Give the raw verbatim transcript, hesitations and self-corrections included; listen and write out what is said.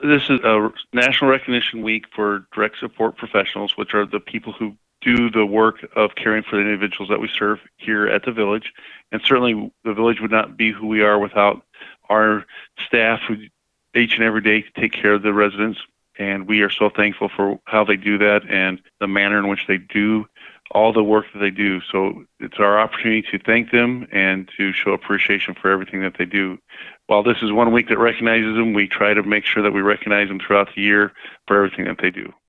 This is a National Recognition Week for direct support professionals, which are the people who do the work of caring for the individuals that we serve here at the Village. And certainly the Village would not be who we are without our staff who each and every day take care of the residents. And we are so thankful for how they do that and the manner in which they do all the work that they do. So it's our opportunity to thank them and to show appreciation for everything that they do. While this is one week that recognizes them, we try to make sure that we recognize them throughout the year for everything that they do.